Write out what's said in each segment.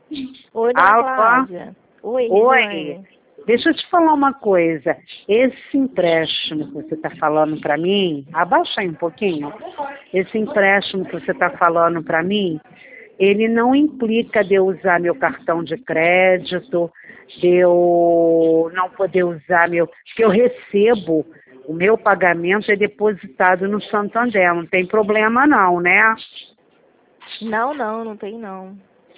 Oi, dona Alô? Cláudia. Oi, Oi. Regiane. Deixa eu te falar uma coisa. Esse empréstimo que você está falando para mim, abaixa aí um pouquinho. Esse empréstimo que você está falando para mim, ele não implica de eu usar meu cartão de crédito, de eu não poder usar meu... Porque eu recebo, o meu pagamento é depositado no Santander, não tem problema não, né? Não tem não.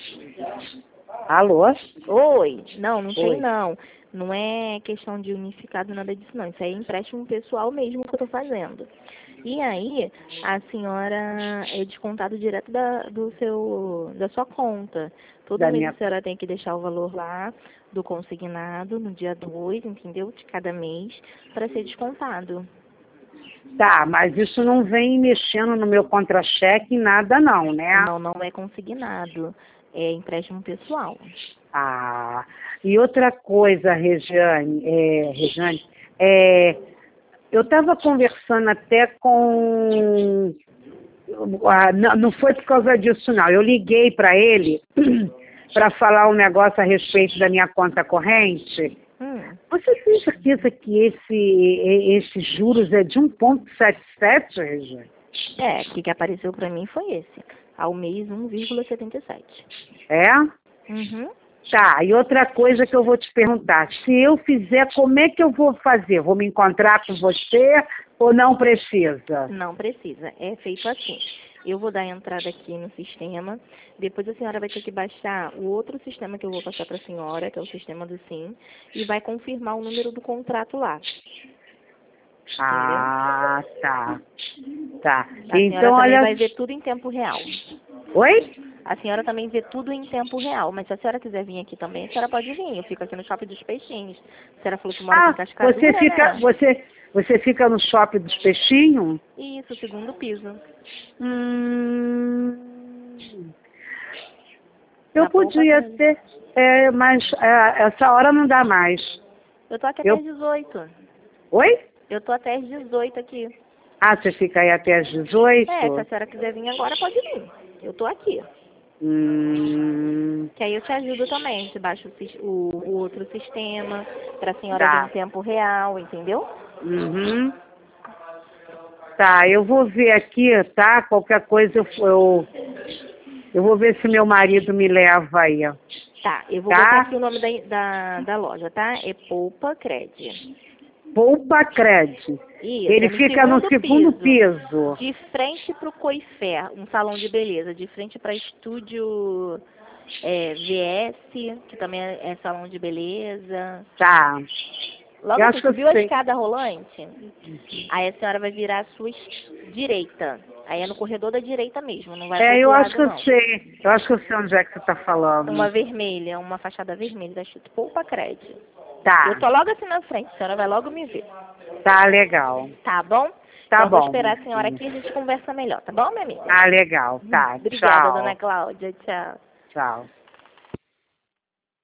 Alô? Oi, não tem Oi. não. Não é questão de unificado, nada disso não. Isso aí é empréstimo pessoal mesmo que eu tô fazendo. E aí, a senhora é descontado direto da sua conta. Todo Da mês minha... a senhora tem que deixar o valor lá do consignado no dia 2, entendeu? De cada mês, para ser descontado. Tá, mas isso não vem mexendo no meu contra-cheque em nada não, né? Não é consignado. É empréstimo pessoal. Ah, e outra coisa, Regiane, eu estava conversando até com... não foi por causa disso, não. Eu liguei para ele para falar um negócio a respeito da minha conta corrente. Você tem certeza que esses juros é de 1,77, Regiane? O que apareceu para mim foi esse. Ao mês, 1,77. É? Uhum. Tá, e outra coisa que eu vou te perguntar, se eu fizer, como é que eu vou fazer? Vou me encontrar com você ou não precisa? Não precisa, é feito assim. Eu vou dar entrada aqui no sistema, depois a senhora vai ter que baixar o outro sistema que eu vou passar para a senhora, que é o sistema do SIM, e vai confirmar o número do contrato lá. Entendeu? Ah, tá. Tá. A senhora Então, também olha... vai ver tudo em tempo real. Oi? A senhora também vê tudo em tempo real, mas se a senhora quiser vir aqui também, a senhora pode vir. Eu fico aqui no Shopping dos Peixinhos. A senhora falou que mora aqui em Ah, Cascadura, né? você fica no shopping dos peixinhos? Isso, segundo piso. Hum, eu Na polpa podia grande. ter, mas essa hora não dá mais. Eu tô aqui até Eu... às 18. Oi? Eu tô até às 18 aqui. Ah, você fica aí até às 18? Se a senhora quiser vir agora, pode vir. Eu tô aqui. Que aí eu te ajudo também. Te baixo o outro sistema pra senhora ver em Tá. tempo real, entendeu? Uhum. Tá, eu vou ver aqui, tá? Qualquer coisa eu vou ver se meu marido me leva aí, Tá, eu vou botar tá? aqui o nome da loja, tá? É Poupa Cred. Poupa Cred. Isso, Ele é no fica no segundo piso. de frente pro Coifé, um salão de beleza, de frente para estúdio VS, que também é salão de beleza. Tá. Logo Eu assim, acho que eu subiu a sei. escada rolante, aí a senhora vai virar à sua direita. Aí é no corredor da direita mesmo, não vai pro Eu outro acho que lado eu não. sei. Eu acho que eu sei onde é que você está Uma falando. vermelha, uma fachada vermelha, da escrito Poupa Cred. Eu Tá. tô logo assim na frente, a senhora vai logo me ver. Tá legal. Tá bom? Tá Então eu vou bom, esperar minha a senhora filha. aqui e a gente conversa melhor, tá bom, minha amiga? Tá legal. Tá. Obrigada, dona Tchau. Cláudia. Tchau. Tchau.